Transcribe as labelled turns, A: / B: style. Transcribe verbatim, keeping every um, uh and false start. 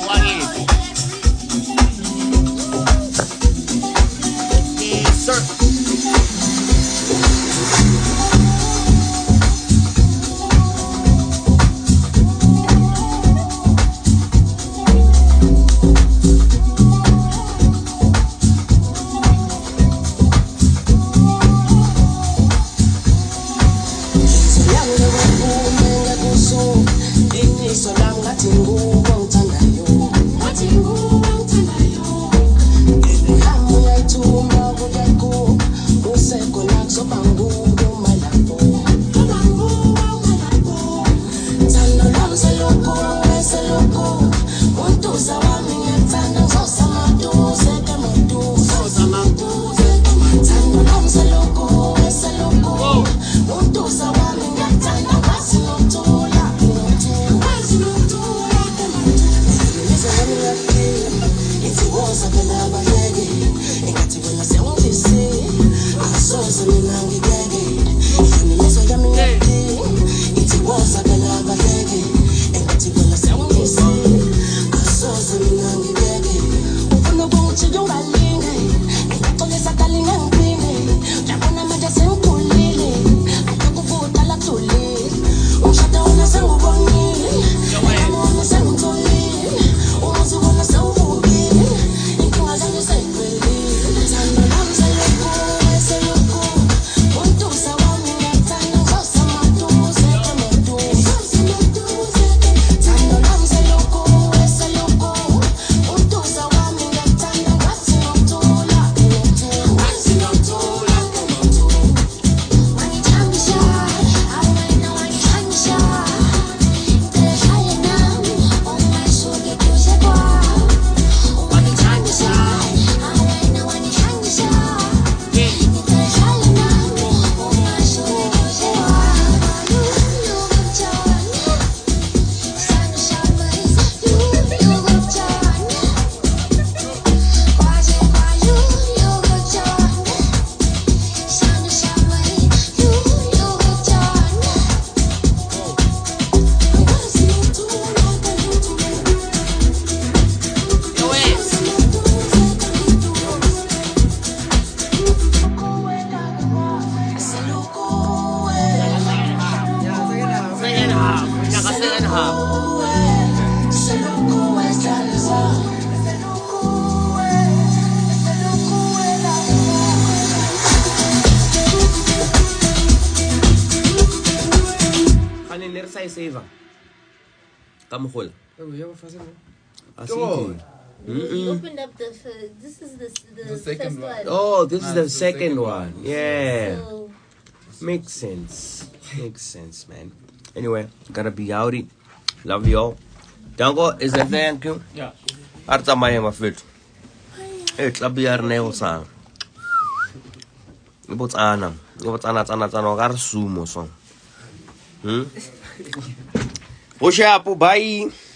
A: Yes, sir. Come hold.
B: Oh, you have a
A: Go.
C: We opened up the. F- this is the the,
B: The second
C: first
B: one.
C: one.
A: Oh, this is
B: Ah,
A: the
B: it's the
A: second
B: second
A: one.
B: one.
A: Yeah.
C: So,
A: Makes sense. Makes sense, man. Anyway, gotta be outie. Love y'all. Dango, is a thank you.
B: Yeah.
A: Arta maya mafit. Eh, tlabi arneo sa. Ibot ana. Ibot ana ana ana gar sumo so. Hmm? Push up, bye.